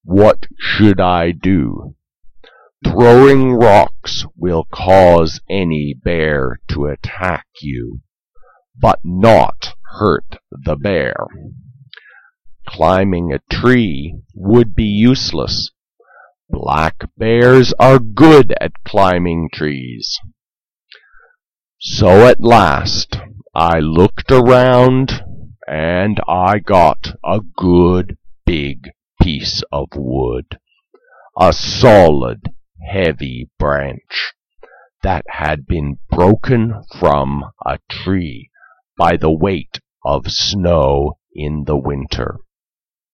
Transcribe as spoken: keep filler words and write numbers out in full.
what should I do? Throwing rocks will cause any bear to attack you, but not hurt the bear. Climbing a tree would be useless. Black bears are good at climbing trees. So at last I looked around, and I got a good big piece of wood, a solid, heavy branch that had been broken from a tree by the weight of snow in the winter.